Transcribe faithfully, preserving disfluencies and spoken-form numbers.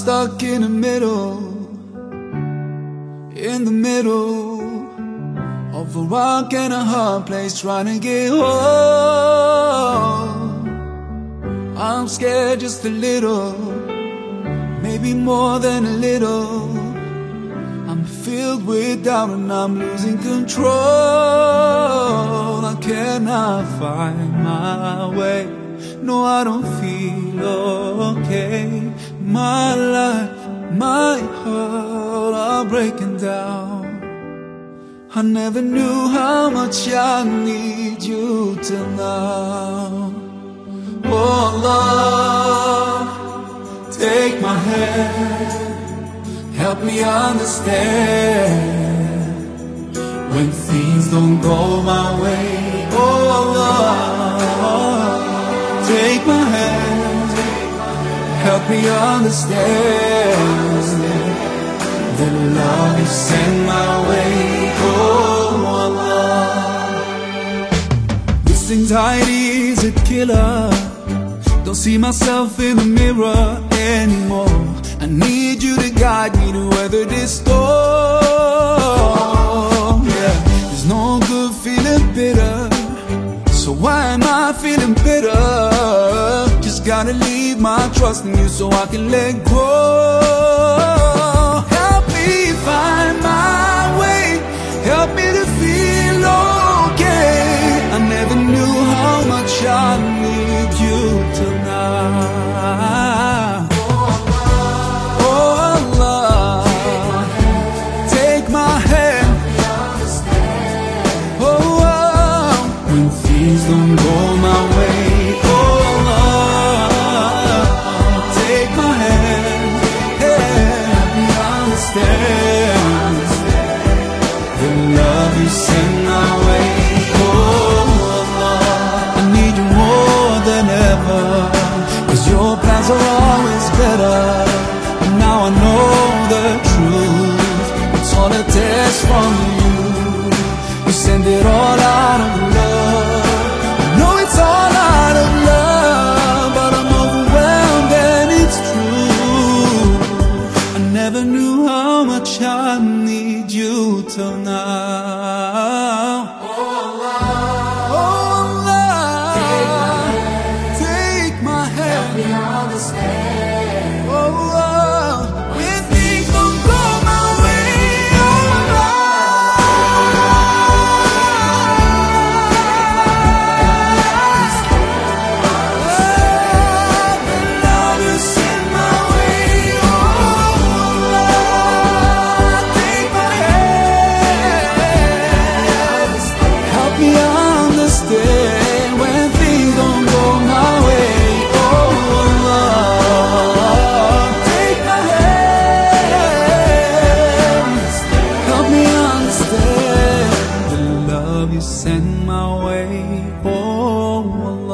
stuck in the middle, in the middle of a rock and a hard place, trying to get home. I'm scared just a little, maybe more than a little. I'm filled with doubt and I'm losing control. I cannot find my way. No, I don't feel okay. My life, my heart are breaking down. I never knew how much I need you till now. Oh Lord, take my hand, help me understand when things don't go my way. Oh Lord, take my hand, help me understand the love you send my way. Oh Allah, this anxiety is a killer. Don't see myself in the mirror anymore. I need you to guide me to weather this storm. Yeah, there's no good feeling bitter, so why am I feeling bitter? Just gotta leave my trust in you so I can let go. Help me find my way, help me to feel okay. I never knew how much I need you till now. Oh Allah, take my hand. Oh, oh, when things don't go my way. Oh Allah, take my hand, help me understand the love you send my way. Oh Allah, I need you more than ever, 'cause your plans are always better. And now I know the truth, it's all a test from you. You send it all out of love. I know it's all out of love, but I'm overwhelmed and it's true. I never knew how much I need you till now. Oh Allah, oh Allah, take my hand, help me understand. Oh, oh, when things don't go my way. Oh Allah, the love you send my way. Oh Allah, take my hand, help me understand when things don't go my way. Oh Allah, take my hand, help me understand the love you send my way. Oh Allah.